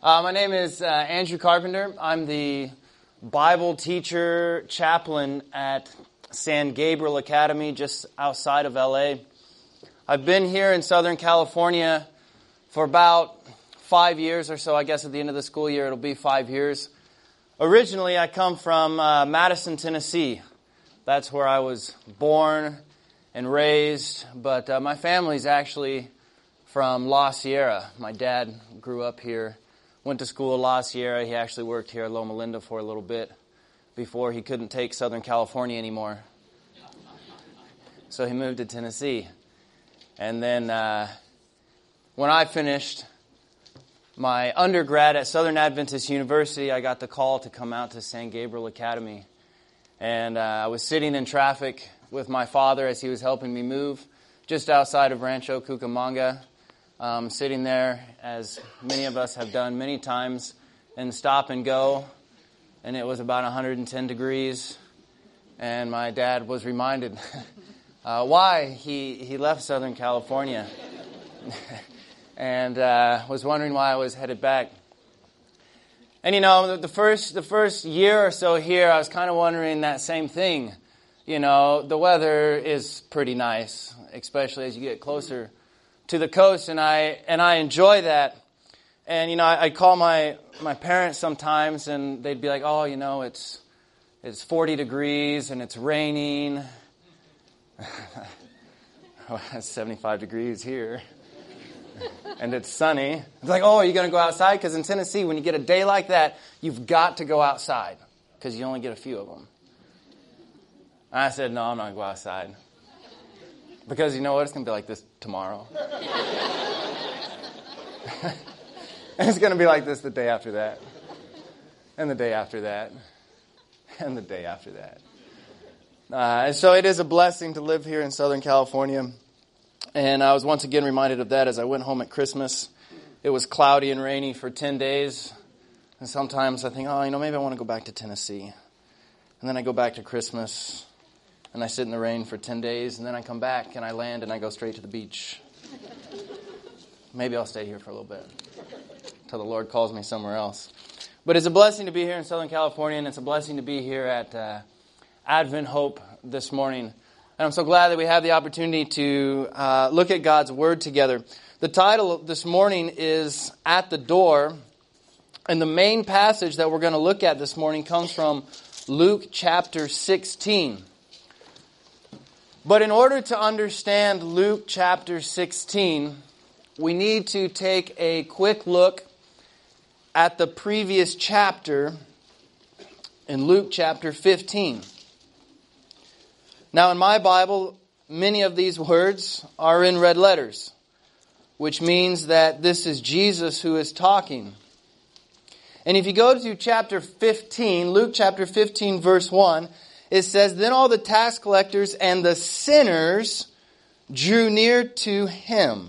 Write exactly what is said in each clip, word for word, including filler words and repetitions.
Uh, my name is uh, Andrew Carpenter. I'm the Bible teacher chaplain at San Gabriel Academy just outside of L A. I've been here in Southern California for about five years or so. I guess at the end of the school year it'll be five years. Originally I come from uh, Madison, Tennessee. That's where I was born and raised, but uh, my family's actually from La Sierra. My dad grew up here. Went to school at La Sierra. He actually worked here at Loma Linda for a little bit before he couldn't take Southern California anymore. So he moved to Tennessee. And then uh, when I finished my undergrad at Southern Adventist University, I got the call to come out to San Gabriel Academy. And uh, I was sitting in traffic with my father as he was helping me move just outside of Rancho Cucamonga. Um, sitting there, as many of us have done many times, and stop and go, and it was about one hundred ten degrees, and my dad was reminded uh, why he, he left Southern California, and uh, was wondering why I was headed back. And you know, the first the first year or so here, I was kind of wondering that same thing. You know, the weather is pretty nice, especially as you get closer to the coast, and I and I enjoy that. And you know, I, I call my my parents sometimes, and they'd be like, "Oh, you know, it's it's forty degrees and it's raining." Oh, it's seventy-five degrees here, and it's sunny. It's like, "Oh, are you going to go outside?" Because in Tennessee, when you get a day like that, you've got to go outside because you only get a few of them. And I said, "No, I'm not going to go outside." Because you know what? It's going to be like this tomorrow. And it's going to be like this the day after that. And the day after that. And the day after that. Uh, and so it is a blessing to live here in Southern California. And I was once again reminded of that as I went home at Christmas. It was cloudy and rainy for ten days. And sometimes I think, oh, you know, maybe I want to go back to Tennessee. And then I go back to Christmas. And I sit in the rain for ten days, and then I come back, and I land, and I go straight to the beach. Maybe I'll stay here for a little bit until the Lord calls me somewhere else. But it's a blessing to be here in Southern California, and it's a blessing to be here at uh, Advent Hope this morning. And I'm so glad that we have the opportunity to uh, look at God's Word together. The title this morning is At the Door, and the main passage that we're going to look at this morning comes from Luke chapter sixteen. But in order to understand Luke chapter sixteen, we need to take a quick look at the previous chapter in Luke chapter fifteen. Now in my Bible, many of these words are in red letters, which means that this is Jesus who is talking. And if you go to chapter fifteen, Luke chapter fifteen verse one, it says, "Then all the tax collectors and the sinners drew near to him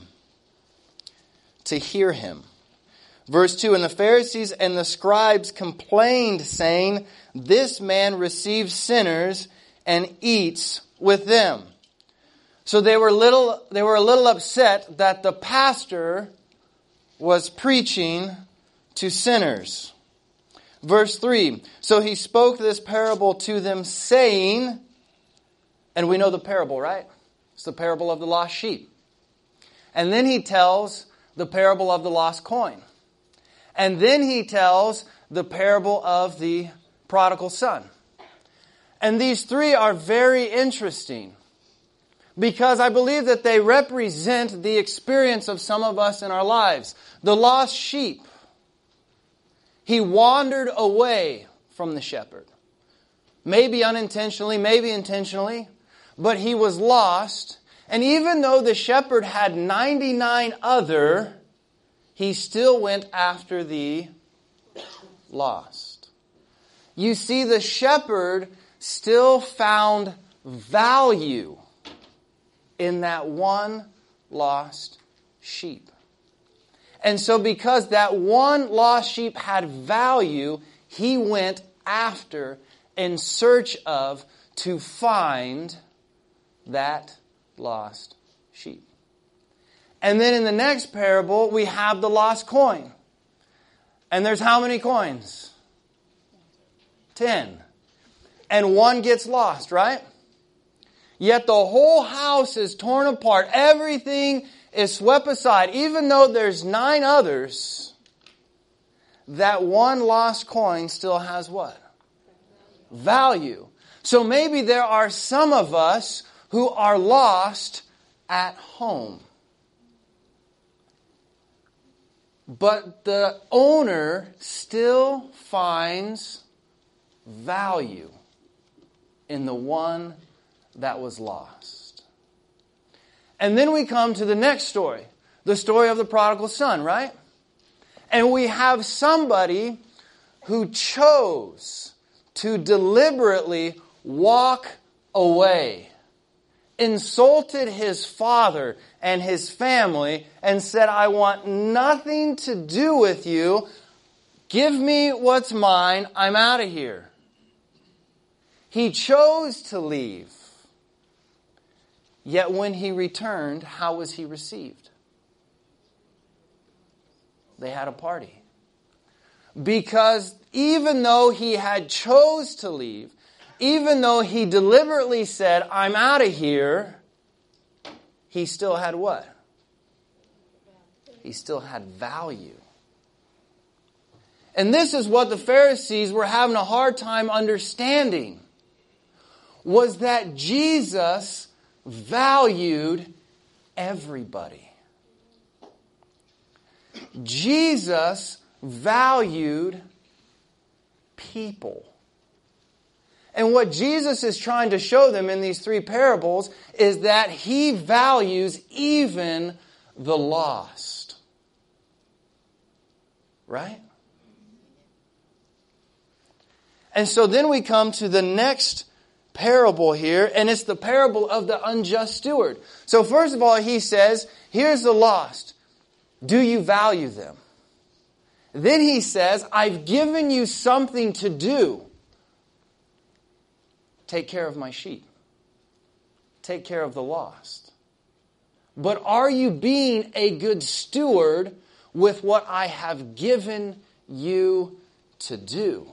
to hear him." Verse two, "And the Pharisees and the scribes complained, saying, 'This man receives sinners and eats with them.'" So they were little they were a little upset that the pastor was preaching to sinners. Verse three, "So he spoke this parable to them, saying," and we know the parable, right? It's the parable of the lost sheep. And then he tells the parable of the lost coin. And then he tells the parable of the prodigal son. And these three are very interesting because I believe that they represent the experience of some of us in our lives. The lost sheep. He wandered away from the shepherd. Maybe unintentionally, maybe intentionally, but he was lost. And even though the shepherd had ninety-nine other, he still went after the lost. You see, the shepherd still found value in that one lost sheep. And so because that one lost sheep had value, he went after, in search of, to find that lost sheep. And then in the next parable, we have the lost coin. And there's how many coins? Ten. And one gets lost, right? Yet the whole house is torn apart. Everything is swept aside. Even though there's nine others, that one lost coin still has what? Value. So maybe there are some of us who are lost at home. But the owner still finds value in the one that was lost. And then we come to the next story. The story of the prodigal son, right? And we have somebody who chose to deliberately walk away, insulted his father and his family, and said, I want nothing to do with you. Give me what's mine. I'm out of here. He chose to leave. Yet when he returned, how was he received? They had a party. Because even though he had chose to leave, even though he deliberately said, I'm out of here, he still had what? He still had value. And this is what the Pharisees were having a hard time understanding. Was that Jesus valued everybody. Jesus valued people. And what Jesus is trying to show them in these three parables is that He values even the lost. Right? And so then we come to the next parable here, and it's the parable of the unjust steward. So first of all, He says, here's the lost. Do you value them? Then He says, I've given you something to do. Take care of my sheep. Take care of the lost. But are you being a good steward with what I have given you to do?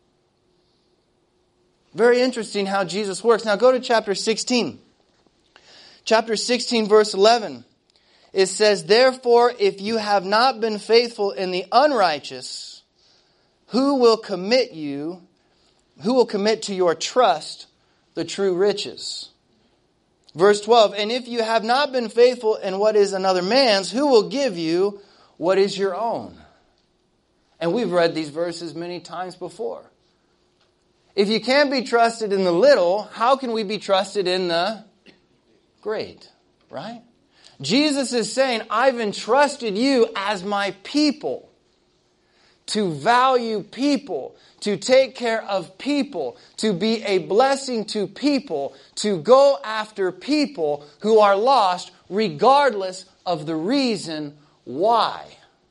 Very interesting how Jesus works. Now go to chapter sixteen. Chapter sixteen, verse eleven. It says, therefore, if you have not been faithful in the unrighteous, who will commit you, who will commit to your trust the true riches? Verse twelve, and if you have not been faithful in what is another man's, who will give you what is your own? And we've read these verses many times before. If you can't be trusted in the little, how can we be trusted in the great? Right? Jesus is saying, I've entrusted you as my people to value people, to take care of people, to be a blessing to people, to go after people who are lost regardless of the reason why.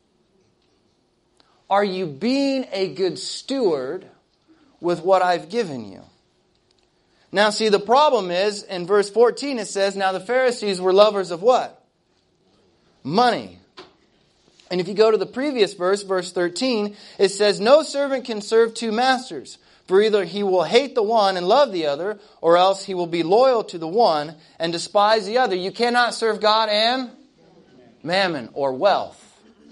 Are you being a good steward with what I've given you? Now see, the problem is, in verse fourteen it says, now the Pharisees were lovers of what? Money. And if you go to the previous verse, verse thirteen, it says, no servant can serve two masters, for either he will hate the one and love the other, or else he will be loyal to the one and despise the other. You cannot serve God and mammon, or wealth.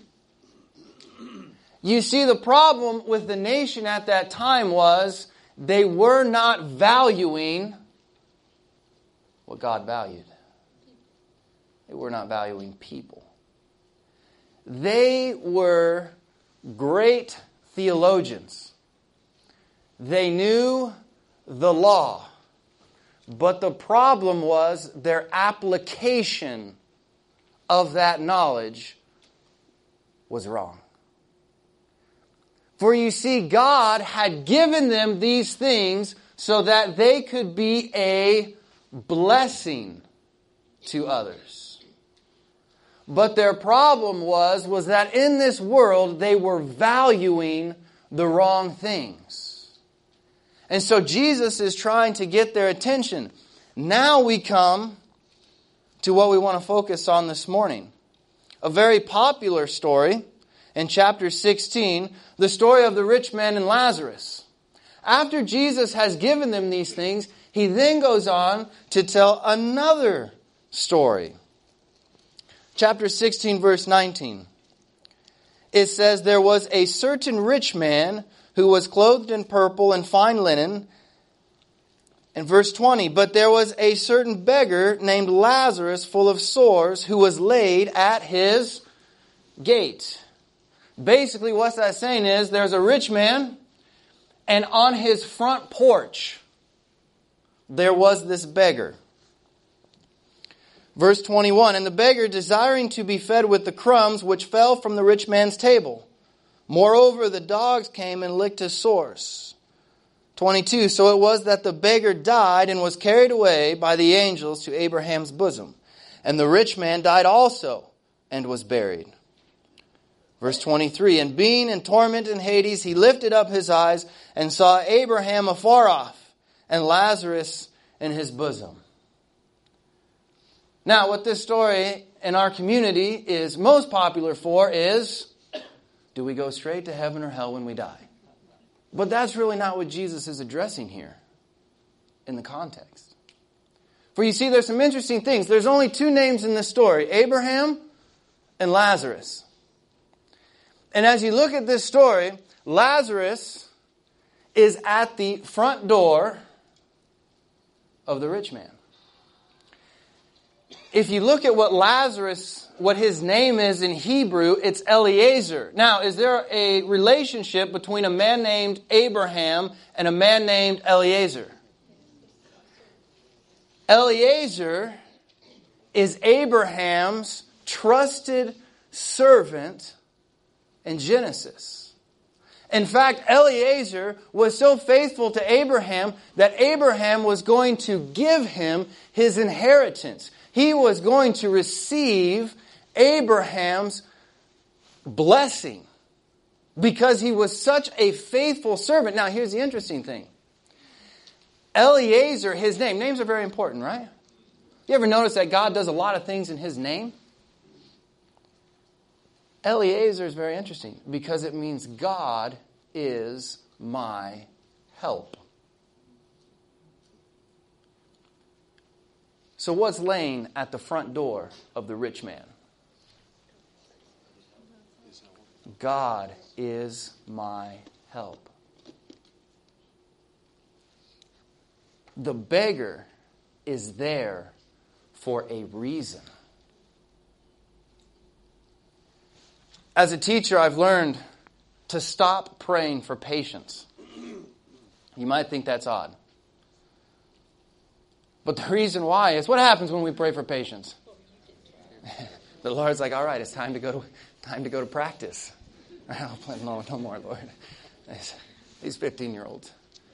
You see, the problem with the nation at that time was they were not valuing what God valued. They were not valuing people. They were great theologians. They knew the law. But the problem was their application of that knowledge was wrong. For you see, God had given them these things so that they could be a blessing to others. But their problem was, was that in this world they were valuing the wrong things. And so Jesus is trying to get their attention. Now we come to what we want to focus on this morning. A very popular story. in chapter sixteen, the story of the rich man and Lazarus. After Jesus has given them these things, he then goes on to tell another story. Chapter sixteen, verse nineteen. It says, there was a certain rich man who was clothed in purple and fine linen. And verse twenty, but there was a certain beggar named Lazarus, full of sores, who was laid at his gate. Basically, what that's saying is, there's a rich man, and on his front porch, there was this beggar. Verse twenty-one, and the beggar, desiring to be fed with the crumbs which fell from the rich man's table. Moreover, the dogs came and licked his sores. twenty-two, so it was that the beggar died and was carried away by the angels to Abraham's bosom. And the rich man died also and was buried. Verse twenty-three, and being in torment in Hades, he lifted up his eyes and saw Abraham afar off and Lazarus in his bosom. Now, what this story in our community is most popular for is, do we go straight to heaven or hell when we die? But that's really not what Jesus is addressing here in the context. For you see, there's some interesting things. There's only two names in this story, Abraham and Lazarus. And as you look at this story, Lazarus is at the front door of the rich man. If you look at what Lazarus, what his name is in Hebrew, it's Eliezer. Now, is there a relationship between a man named Abraham and a man named Eliezer? Eliezer is Abraham's trusted servant in Genesis. In fact, Eliezer was so faithful to Abraham that Abraham was going to give him his inheritance. He was going to receive Abraham's blessing because he was such a faithful servant. Now, here's the interesting thing. Eliezer, his name, names are very important, right? You ever notice that God does a lot of things in his name? Eliezer is very interesting because it means God is my help. So what's laying at the front door of the rich man? God is my help. The beggar is there for a reason. As a teacher, I've learned to stop praying for patience. You might think that's odd. But the reason why is, what happens when we pray for patience? The Lord's like, all right, it's time to go to time to go to practice. I'll play, no, no more, Lord. These fifteen-year-olds.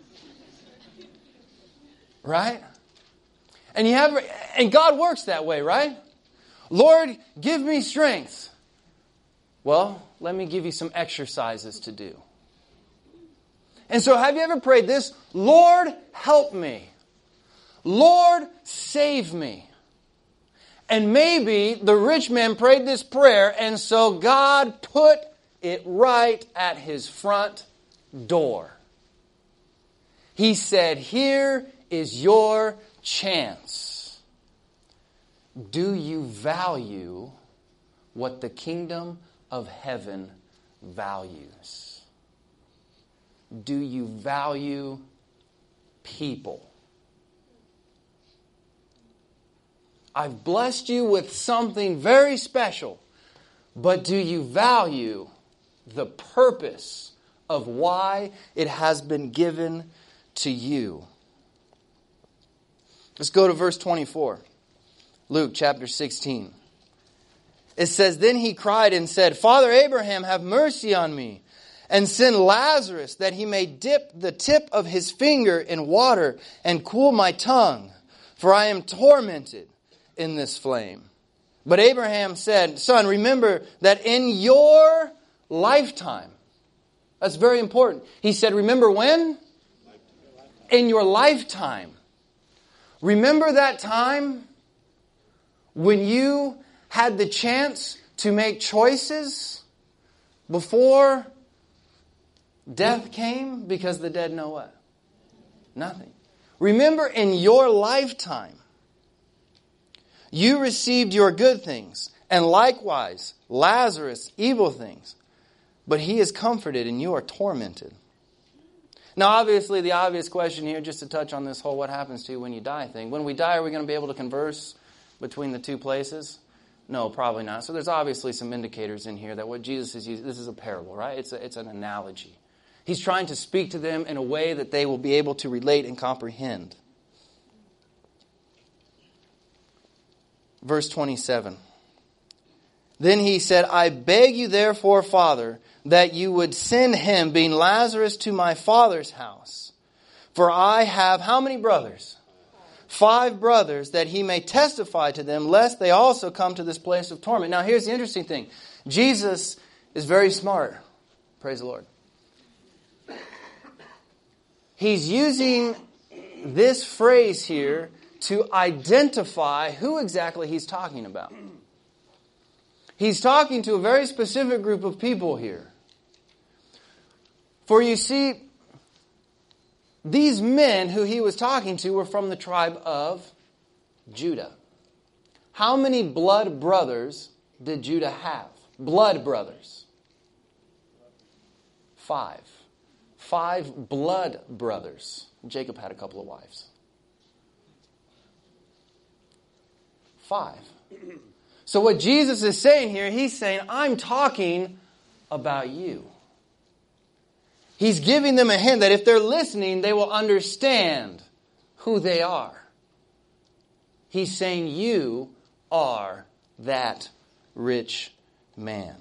Right? And you have, and God works that way, right? Lord, give me strength. Well, let me give you some exercises to do. And so have you ever prayed this? Lord, help me. Lord, save me. And maybe the rich man prayed this prayer, and so God put it right at his front door. He said, here is your chance. Do you value what the kingdom of heaven values? Do you value people? I've blessed you with something very special, but do you value the purpose of why it has been given to you? Let's go to verse twenty-four. Luke chapter sixteen. It says, then he cried and said, Father Abraham, have mercy on me, and send Lazarus that he may dip the tip of his finger in water and cool my tongue, for I am tormented in this flame. But Abraham said, Son, remember that in your lifetime, that's very important. He said, remember when? In your lifetime. Remember that time when you had the chance to make choices before death came, because the dead know what? Nothing. Remember, in your lifetime, you received your good things, and likewise Lazarus evil things. But he is comforted and you are tormented. Now, obviously, the obvious question here, just to touch on this whole what happens to you when you die thing. When we die, are we going to be able to converse between the two places? No, probably not. So there's obviously some indicators in here that what Jesus is using, this is a parable, right? It's a, it's an analogy. He's trying to speak to them in a way that they will be able to relate and comprehend. Verse twenty-seven. Then he said, I beg you therefore, Father, that you would send him, being Lazarus, to my father's house. For I have how many brothers? Five brothers, that he may testify to them, lest they also come to this place of torment. Now here's the interesting thing. Jesus is very smart. Praise the Lord. He's using this phrase here to identify who exactly he's talking about. He's talking to a very specific group of people here. For you see, these men who he was talking to were from the tribe of Judah. How many blood brothers did Judah have? Blood brothers. Five. Five blood brothers. Jacob had a couple of wives. Five. So what Jesus is saying here, he's saying, I'm talking about you. He's giving them a hint that if they're listening, they will understand who they are. He's saying, you are that rich man.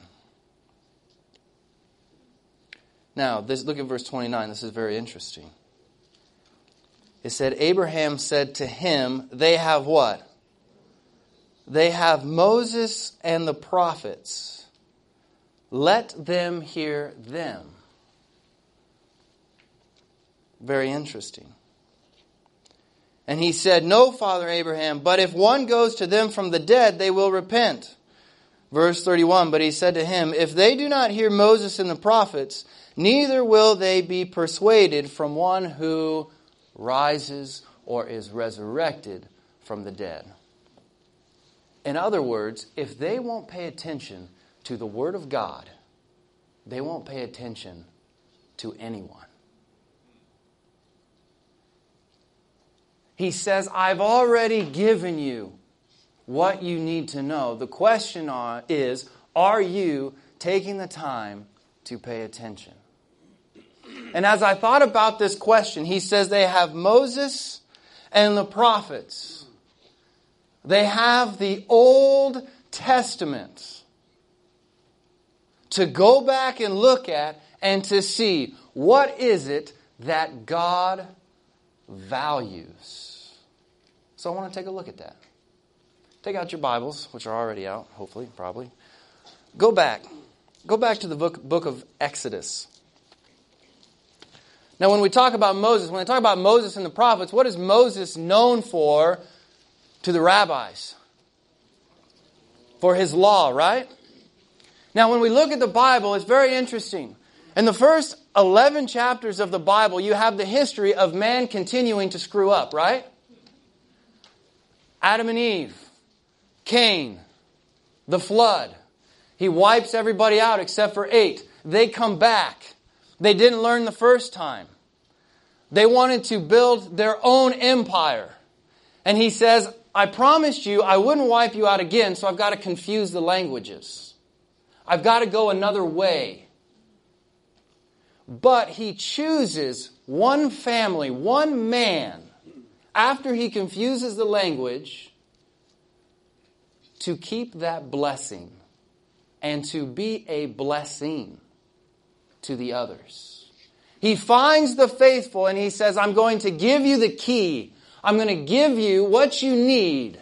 Now, this, look at verse twenty-nine. This is very interesting. It said, Abraham said to him, they have what? They have Moses and the prophets. Let them hear them. Very interesting. And he said, no, Father Abraham, but if one goes to them from the dead, they will repent. Verse thirty-one, but he said to him, if they do not hear Moses and the prophets, neither will they be persuaded from one who rises or is resurrected from the dead. In other words, if they won't pay attention to the Word of God, they won't pay attention to anyone. He says, I've already given you what you need to know. The question is, are you taking the time to pay attention? And as I thought about this question, he says they have Moses and the prophets. They have the Old Testament to go back and look at and to see what is it that God values. So I want to take a look at that. Take out your Bibles, which are already out, hopefully, probably. Go back. Go back to the book, book of Exodus. Now, when we talk about Moses, when we talk about Moses and the prophets, what is Moses known for to the rabbis? For his law, right? Now, when we look at the Bible, it's very interesting. In the first eleven chapters of the Bible, you have the history of man continuing to screw up, right? Adam and Eve, Cain, the flood. He wipes everybody out except for eight. They come back. They didn't learn the first time. They wanted to build their own empire. And he says, I promised you I wouldn't wipe you out again, so I've got to confuse the languages. I've got to go another way. But he chooses one family, one man, after he confuses the language, to keep that blessing and to be a blessing to the others. He finds the faithful and he says, I'm going to give you the key. I'm going to give you what you need.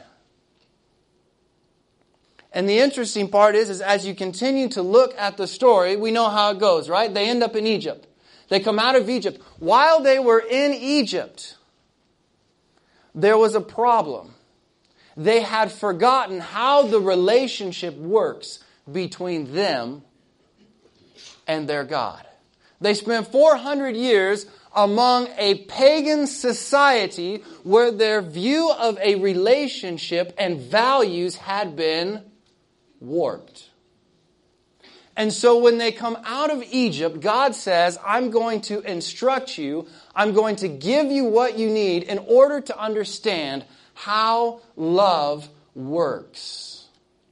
And the interesting part is, is as you continue to look at the story, we know how it goes, right? They end up in Egypt. They come out of Egypt. While they were in Egypt, there was a problem. They had forgotten how the relationship works between them and their God. They spent four hundred years among a pagan society where their view of a relationship and values had been warped. And so when they come out of Egypt, God says, I'm going to instruct you, I'm going to give you what you need in order to understand how love works.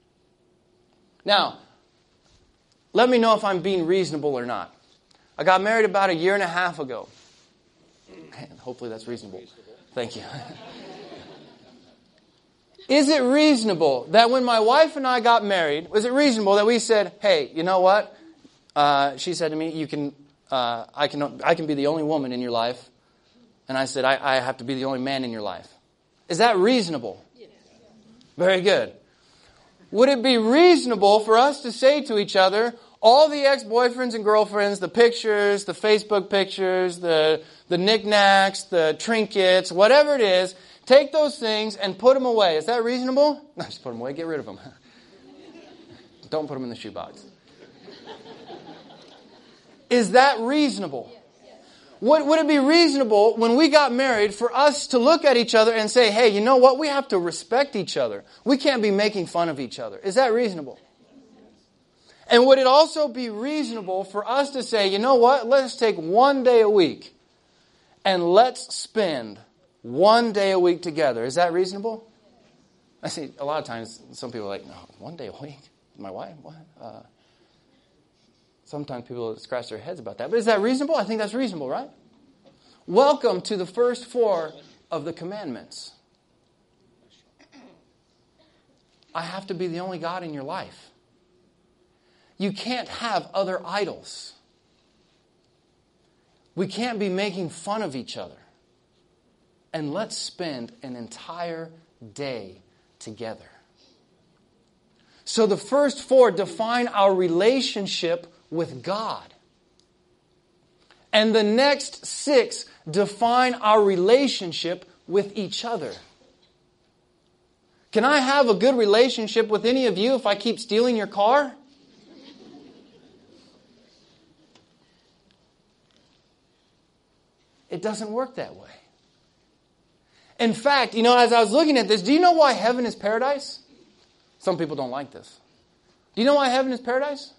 Now, let me know if I'm being reasonable or not. I got married about a year and a half ago. Hopefully that's reasonable. Thank you. Is it reasonable that when my wife and I got married, was it reasonable that we said, hey, you know what? Uh, she said to me, you can, uh, I can, I can be the only woman in your life. And I said, I, I have to be the only man in your life. Is that reasonable? Yes. Very good. Would it be reasonable for us to say to each other, all the ex-boyfriends and girlfriends, the pictures, the Facebook pictures, the, the knickknacks, the trinkets, whatever it is, take those things and put them away. Is that reasonable? No, just put them away. Get rid of them. Don't put them in the shoebox. Is that reasonable? Would, would it be reasonable when we got married for us to look at each other and say, hey, you know what? We have to respect each other. We can't be making fun of each other. Is that reasonable? And would it also be reasonable for us to say, you know what? Let's take one day a week and let's spend one day a week together. Is that reasonable? I see a lot of times some people are like, no, one day a week? My wife? What? Uh, sometimes people scratch their heads about that. But is that reasonable? I think that's reasonable, right? Welcome to the first four of the commandments. I have to be the only God in your life. You can't have other idols. We can't be making fun of each other. And let's spend an entire day together. So the first four define our relationship with God. And the next six define our relationship with each other. Can I have a good relationship with any of you if I keep stealing your car? It doesn't work that way. In fact, you know, as I was looking at this, do you know why heaven is paradise? Some people don't like this. Do you know why heaven is paradise?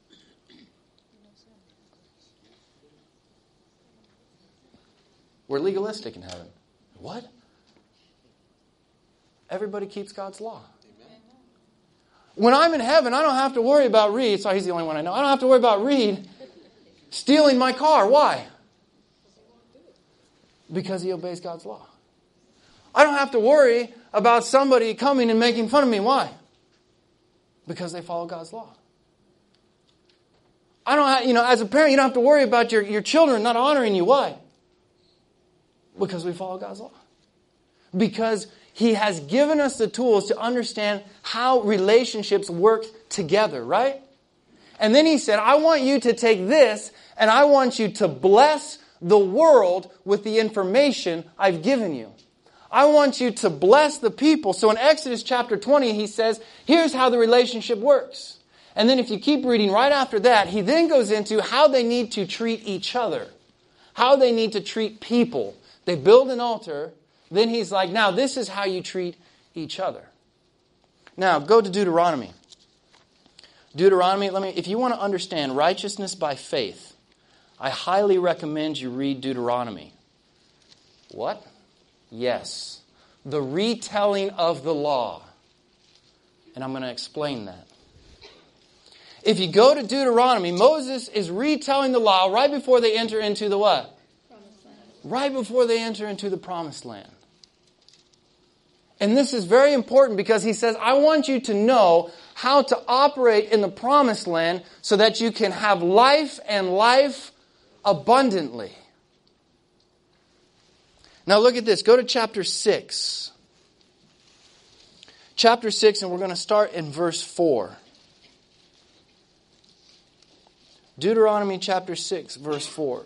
We're legalistic in heaven. What? Everybody keeps God's law. When I'm in heaven, I don't have to worry about Reed. Sorry, he's the only one I know. I don't have to worry about Reed stealing my car. Why? Because he obeys God's law. I don't have to worry about somebody coming and making fun of me. Why? Because they follow God's law. I don't have, you know, as a parent, you don't have to worry about your, your children not honoring you. Why? Because we follow God's law. Because He has given us the tools to understand how relationships work together, right? And then He said, I want you to take this and I want you to bless the world with the information I've given you. I want you to bless the people. So in Exodus chapter twenty, He says, here's how the relationship works. And then if you keep reading right after that, He then goes into how they need to treat each other. How they need to treat people. They build an altar. Then He's like, now this is how you treat each other. Now go to Deuteronomy. Deuteronomy, let me, if you want to understand righteousness by faith, I highly recommend you read Deuteronomy. What? Yes. The retelling of the law. And I'm going to explain that. If you go to Deuteronomy, Moses is retelling the law right before they enter into the what? Promised land. Right before they enter into the promised land. And this is very important because he says, I want you to know how to operate in the promised land so that you can have life and life abundantly. Now look at this. Go to chapter six. Chapter six, and we're going to start in verse four. Deuteronomy chapter six, verse four.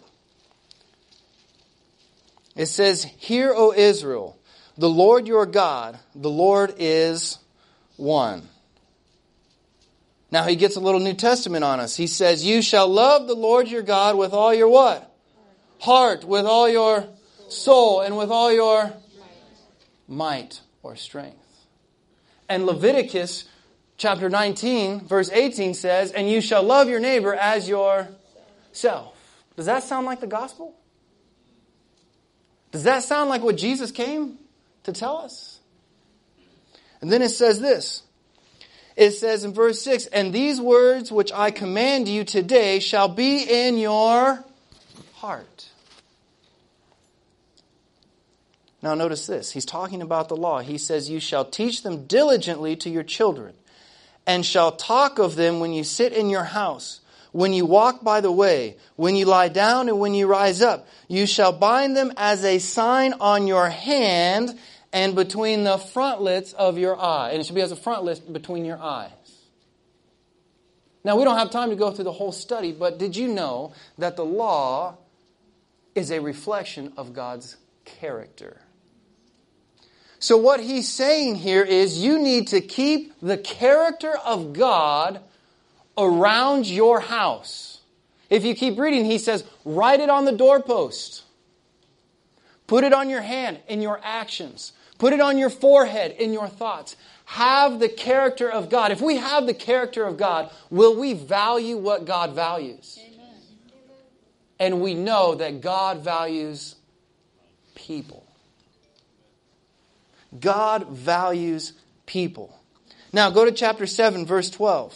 It says, Hear, O Israel, the Lord your God, the Lord is one. Now he gets a little New Testament on us. He says, you shall love the Lord your God with all your what? Heart, with all your soul, and with all your might or strength. And Leviticus chapter nineteen, verse eighteen says, and you shall love your neighbor as yourself. Does that sound like the gospel? Does that sound like what Jesus came to tell us? And then it says this. It says in verse six, and these words which I command you today shall be in your heart. Now notice this. He's talking about the law. He says, you shall teach them diligently to your children, and shall talk of them when you sit in your house, when you walk by the way, when you lie down and when you rise up. You shall bind them as a sign on your hand and between the frontlets of your eye. And it should be as a frontlet between your eyes. Now, we don't have time to go through the whole study, but did you know that the law is a reflection of God's character? So what he's saying here is you need to keep the character of God around your house. If you keep reading, he says, write it on the doorpost. Put it on your hand in your actions. Put it on your forehead in your thoughts. Have the character of God. If we have the character of God, will we value what God values? Amen. And we know that God values people. God values people. Now go to chapter seven, verse twelve.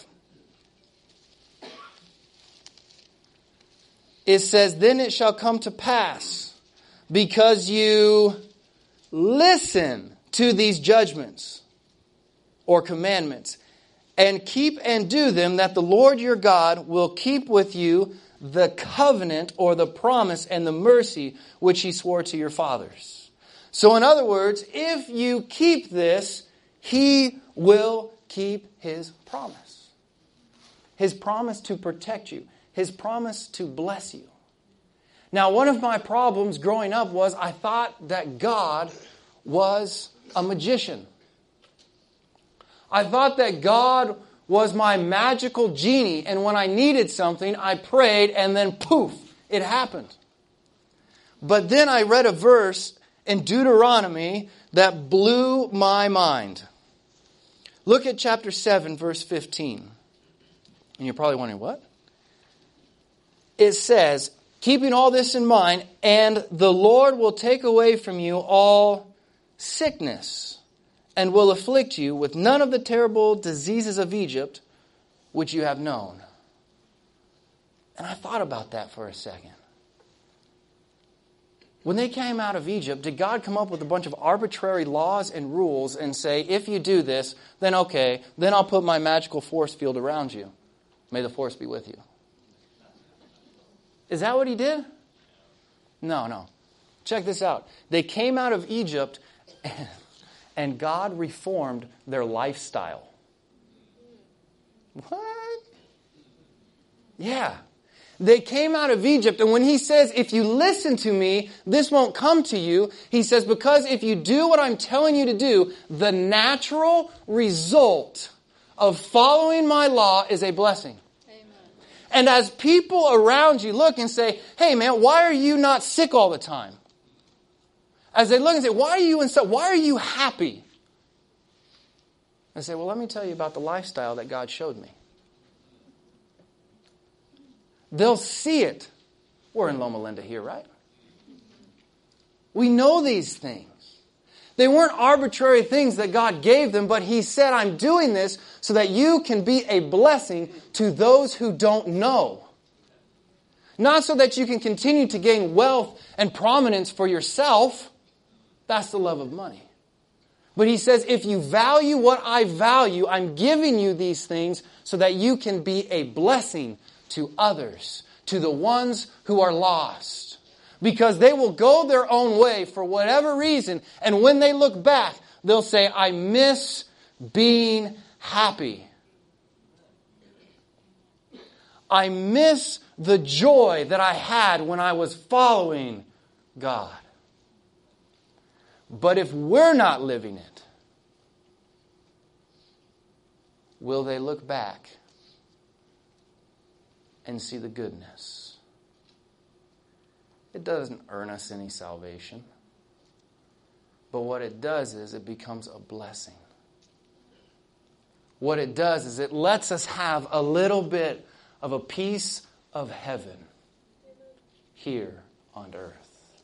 It says, then it shall come to pass, because you listen to these judgments or commandments, and keep and do them, that the Lord your God will keep with you the covenant or the promise and the mercy which he swore to your fathers. So in other words, if you keep this, he will keep his promise. His promise to protect you. His promise to bless you. Now, one of my problems growing up was I thought that God was a magician. I thought that God was my magical genie, and when I needed something, I prayed, and then poof, it happened. But then I read a verse in Deuteronomy that blew my mind. Look at chapter seven, verse fifteen. And you're probably wondering, what? It says, keeping all this in mind, and the Lord will take away from you all sickness, and will afflict you with none of the terrible diseases of Egypt, which you have known. And I thought about that for a second. When they came out of Egypt, did God come up with a bunch of arbitrary laws and rules and say, if you do this, then okay, then I'll put my magical force field around you. May the force be with you. Is that what he did? No, no. Check this out. They came out of Egypt and, and God reformed their lifestyle. What? Yeah. They came out of Egypt, and when he says, if you listen to me, this won't come to you, he says, because if you do what I'm telling you to do, the natural result of following my law is a blessing. And as people around you look and say, hey man, why are you not sick all the time? As they look and say, why are you in so, why are you happy? I say, well, let me tell you about the lifestyle that God showed me. They'll see it. We're in Loma Linda here, right? We know these things. They weren't arbitrary things that God gave them, but he said, I'm doing this so that you can be a blessing to those who don't know. Not so that you can continue to gain wealth and prominence for yourself. That's the love of money. But he says, if you value what I value, I'm giving you these things so that you can be a blessing to others, to the ones who are lost. Because they will go their own way for whatever reason. And when they look back, they'll say, I miss being happy. I miss the joy that I had when I was following God. But if we're not living it, will they look back and see the goodness. It doesn't earn us any salvation. But what it does is it becomes a blessing. What it does is it lets us have a little bit of a piece of heaven here on earth.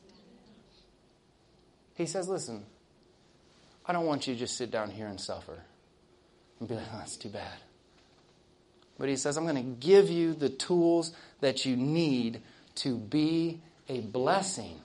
He says, listen, I don't want you to just sit down here and suffer and be like, oh, that's too bad. But he says, I'm going to give you the tools that you need to be a blessing.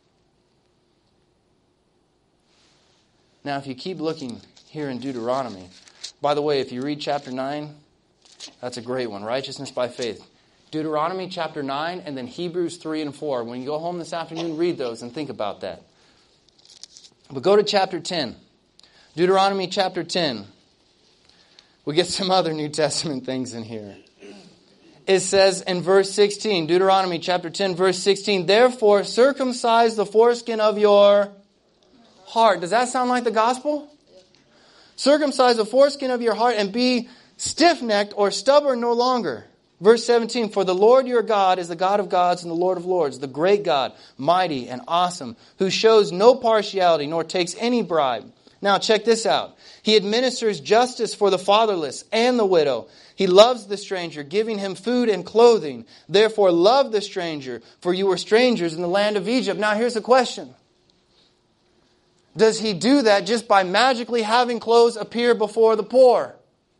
Now, if you keep looking here in Deuteronomy, by the way, if you read chapter nine, that's a great one, righteousness by faith. Deuteronomy chapter nine and then Hebrews three and four. When you go home this afternoon, read those and think about that. But go to chapter ten. Deuteronomy chapter ten. We get some other New Testament things in here. It says in verse sixteen, Deuteronomy chapter ten, verse sixteen, therefore circumcise the foreskin of your heart. Does that sound like the gospel? Circumcise the foreskin of your heart and be stiff-necked or stubborn no longer. Verse seventeen, for the Lord your God is the God of gods and the Lord of lords, the great God, mighty and awesome, who shows no partiality nor takes any bribe. Now check this out. He administers justice for the fatherless and the widow. He loves the stranger, giving him food and clothing. Therefore love the stranger, for you were strangers in the land of Egypt. Now here's the question. Does he do that just by magically having clothes appear before the poor?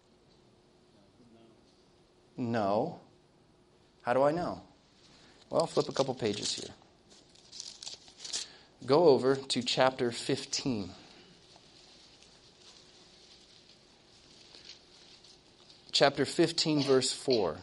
No. How do I know? Well, flip a couple pages here. Go over to chapter fifteen. Chapter fifteen, verse four.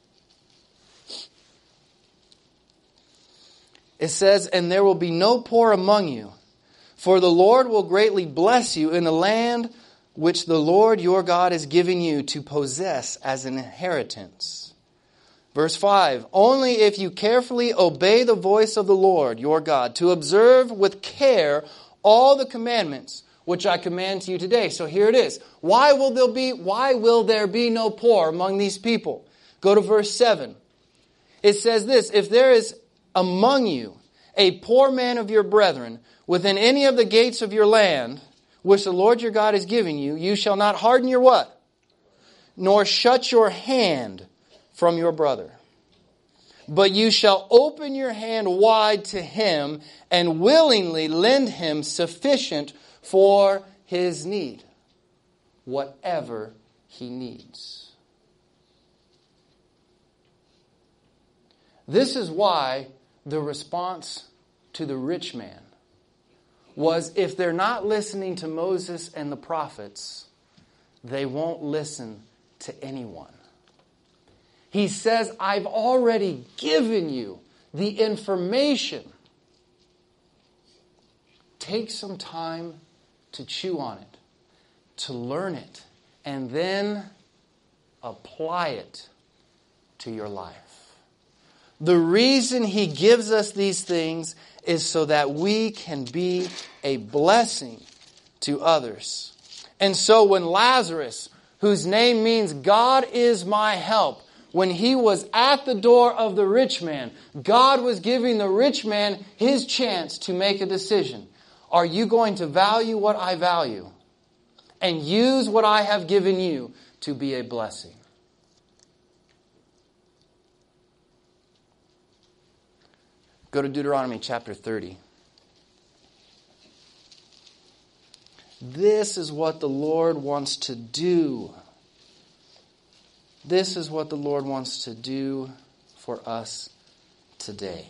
It says, and there will be no poor among you, for the Lord will greatly bless you in the land which the Lord your God is giving you to possess as an inheritance. Verse five, only if you carefully obey the voice of the Lord your God, to observe with care all the commandments which I command to you today. So here it is. Why will there be, why will there be no poor among these people? Go to verse seven. It says this, if there is among you a poor man of your brethren within any of the gates of your land, which the Lord your God is giving you, you shall not harden your what? Nor shut your hand from your brother. But you shall open your hand wide to him and willingly lend him sufficient for his need. Whatever he needs. This is why the response to the rich man was, if they're not listening to Moses and the prophets, they won't listen to anyone. He says, I've already given you the information. Take some time to chew on it, to learn it, and then apply it to your life. The reason he gives us these things is so that we can be a blessing to others. And so when Lazarus, whose name means God is my help, when he was at the door of the rich man, God was giving the rich man his chance to make a decision. Are you going to value what I value and use what I have given you to be a blessing? Go to Deuteronomy chapter thirty. This is what the Lord wants to do. This is what the Lord wants to do for us today.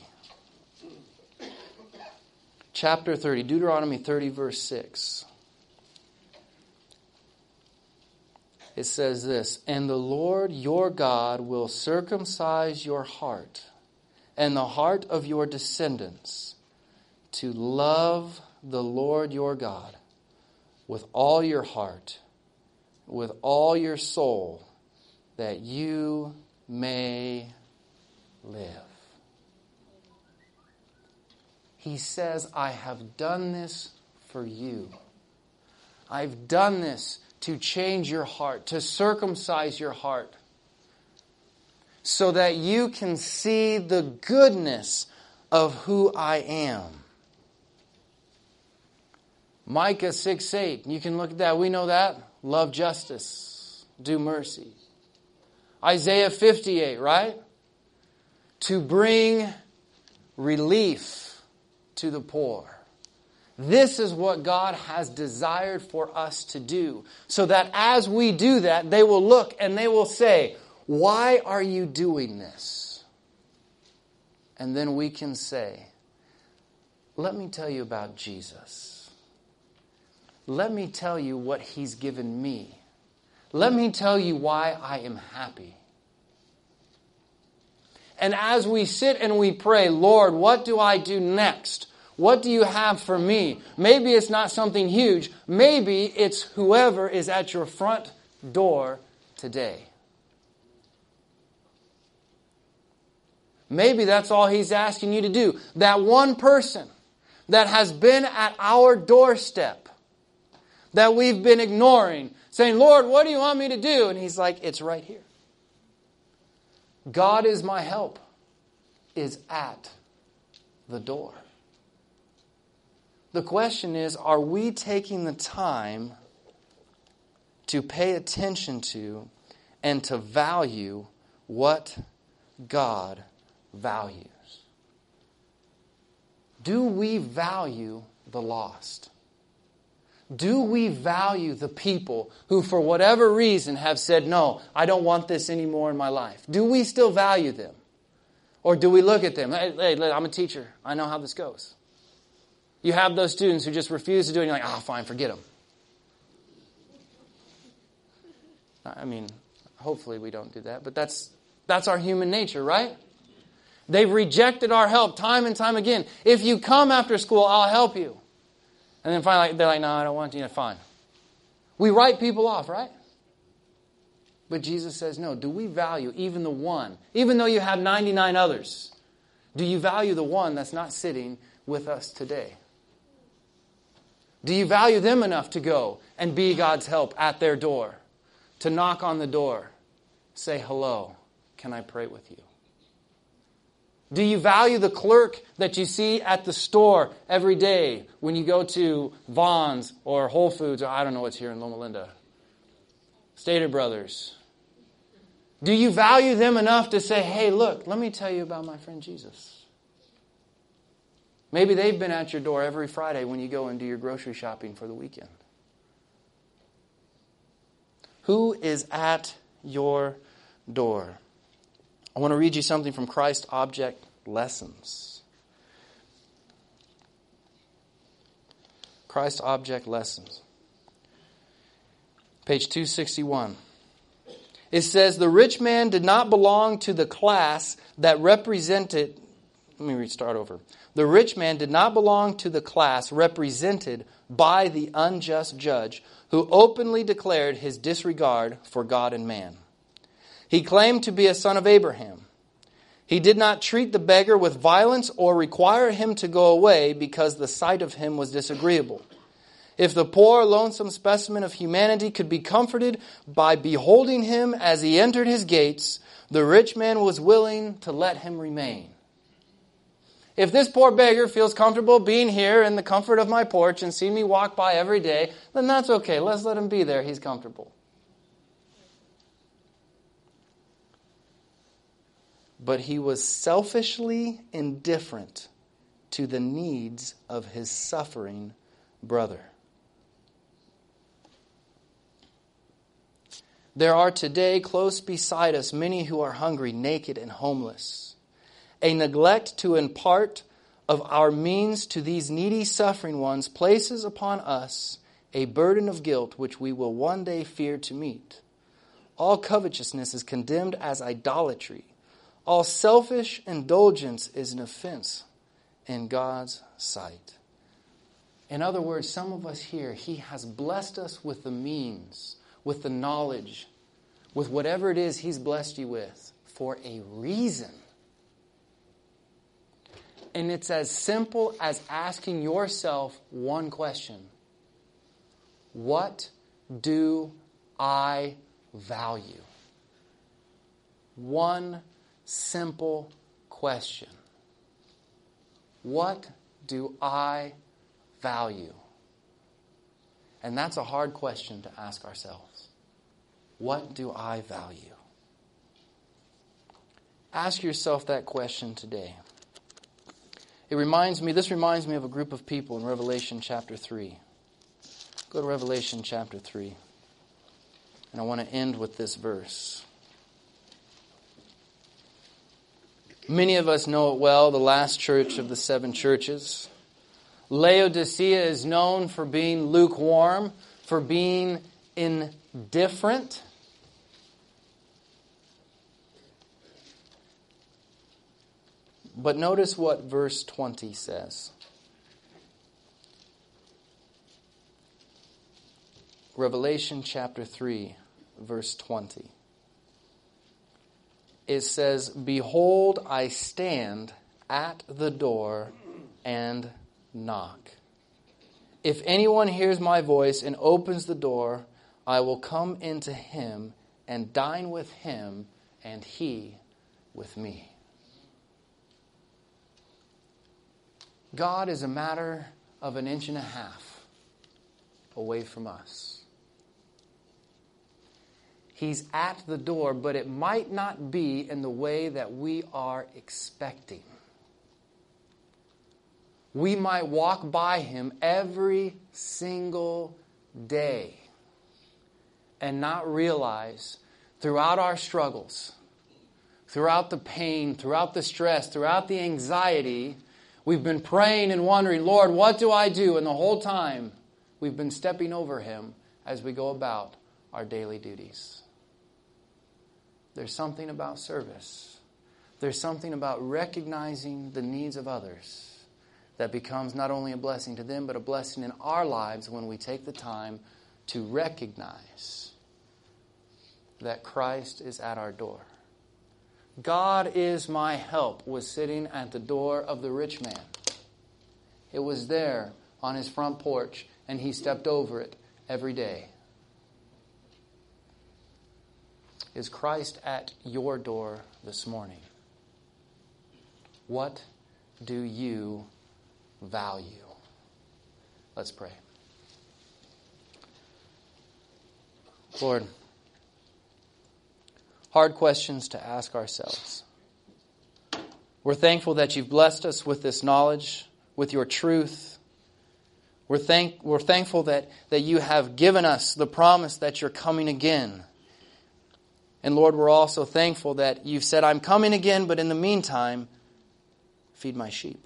Chapter thirty, Deuteronomy thirty, verse six. It says this, and the Lord your God will circumcise your heart and the heart of your descendants to love the Lord your God with all your heart, with all your soul, that you may live. He says, I have done this for you. I've done this to change your heart, to circumcise your heart, so that you can see the goodness of who I am. Micah six eight, you can look at that. We know that. Love justice, do mercy. Isaiah fifty-eight, right? To bring relief to the poor. This is what God has desired for us to do. So that as we do that, they will look and they will say, why are you doing this? And then we can say, let me tell you about Jesus. Let me tell you what He's given me. Let me tell you why I am happy. And as we sit and we pray, Lord, what do I do next? What do you have for me? Maybe it's not something huge. Maybe it's whoever is at your front door today. Maybe that's all He's asking you to do. That one person that has been at our doorstep, that we've been ignoring, saying, Lord, what do you want me to do? And He's like, it's right here. God is my help, is at the door. The question is, are we taking the time to pay attention to and to value what God values? Do we value the lost? Do we value the people who, for whatever reason, have said, no, I don't want this anymore in my life? Do we still value them? Or do we look at them? Hey, hey, I'm a teacher. I know how this goes. You have those students who just refuse to do it, and you're like, ah, oh, fine, forget them. I mean, hopefully we don't do that, but that's that's our human nature, right? They've rejected our help time and time again. If you come after school, I'll help you. And then finally, they're like, no, I don't want you. Yeah, fine. We write people off, right? But Jesus says, no, do we value even the one, even though you have ninety-nine others, do you value the one that's not sitting with us today? Do you value them enough to go and be God's help at their door? To knock on the door, say, hello, can I pray with you? Do you value the clerk that you see at the store every day when you go to Vons or Whole Foods, or I don't know what's here in Loma Linda? Stater Brothers. Do you value them enough to say, hey, look, let me tell you about my friend Jesus? Maybe they've been at your door every Friday when you go and do your grocery shopping for the weekend. Who is at your door? I want to read you something from Christ Object Lessons. Christ Object Lessons. Page two sixty-one. It says, the rich man did not belong to the class that represented... Let me restart over. The rich man did not belong to the class represented by the unjust judge who openly declared his disregard for God and man. He claimed to be a son of Abraham. He did not treat the beggar with violence or require him to go away because the sight of him was disagreeable. If the poor, lonesome specimen of humanity could be comforted by beholding him as he entered his gates, the rich man was willing to let him remain. If this poor beggar feels comfortable being here in the comfort of my porch and seeing me walk by every day, then that's okay. Let's let him be there. He's comfortable. But he was selfishly indifferent to the needs of his suffering brother. There are today close beside us many who are hungry, naked, and homeless. A neglect to impart of our means to these needy suffering ones places upon us a burden of guilt which we will one day fear to meet. All covetousness is condemned as idolatry. All selfish indulgence is an offense in God's sight. In other words, some of us here, He has blessed us with the means, with the knowledge, with whatever it is He's blessed you with for a reason. And it's as simple as asking yourself one question. What do I value? One simple question. What do I value? And that's a hard question to ask ourselves. What do I value? Ask yourself that question today. It reminds me, this reminds me of a group of people in Revelation chapter three. Go to Revelation chapter three. And I want to end with this verse. Many of us know it well, the last church of the seven churches. Laodicea is known for being lukewarm, for being indifferent. But notice what verse twenty says. Revelation chapter three, verse twenty. It says, "Behold, I stand at the door and knock. If anyone hears my voice and opens the door, I will come into him and dine with him, and he with me." God is a matter of an inch and a half away from us. He's at the door, but it might not be in the way that we are expecting. We might walk by him every single day and not realize throughout our struggles, throughout the pain, throughout the stress, throughout the anxiety, we've been praying and wondering, Lord, what do I do? And the whole time, we've been stepping over him as we go about our daily duties. There's something about service. There's something about recognizing the needs of others that becomes not only a blessing to them, but a blessing in our lives when we take the time to recognize that Christ is at our door. God is my help was sitting at the door of the rich man. It was there on his front porch, and he stepped over it every day. Is Christ at your door this morning? What do you value? Let's pray. Lord, hard questions to ask ourselves. We're thankful that you've blessed us with this knowledge, with your truth. We're, thank, we're thankful that, that you have given us the promise that you're coming again. And Lord, we're also thankful that you've said, I'm coming again, but in the meantime, feed my sheep.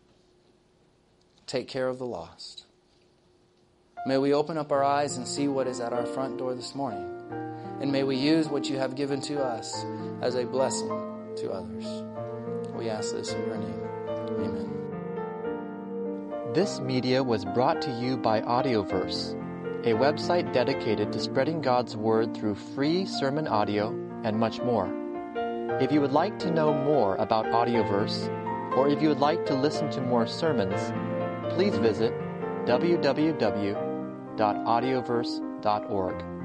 Take care of the lost. May we open up our eyes and see what is at our front door this morning. And may we use what you have given to us as a blessing to others. We ask this in your name. Amen. This media was brought to you by Audioverse, a website dedicated to spreading God's Word through free sermon audio and much more. If you would like to know more about Audioverse, or if you would like to listen to more sermons, please visit w w w dot audioverse dot org.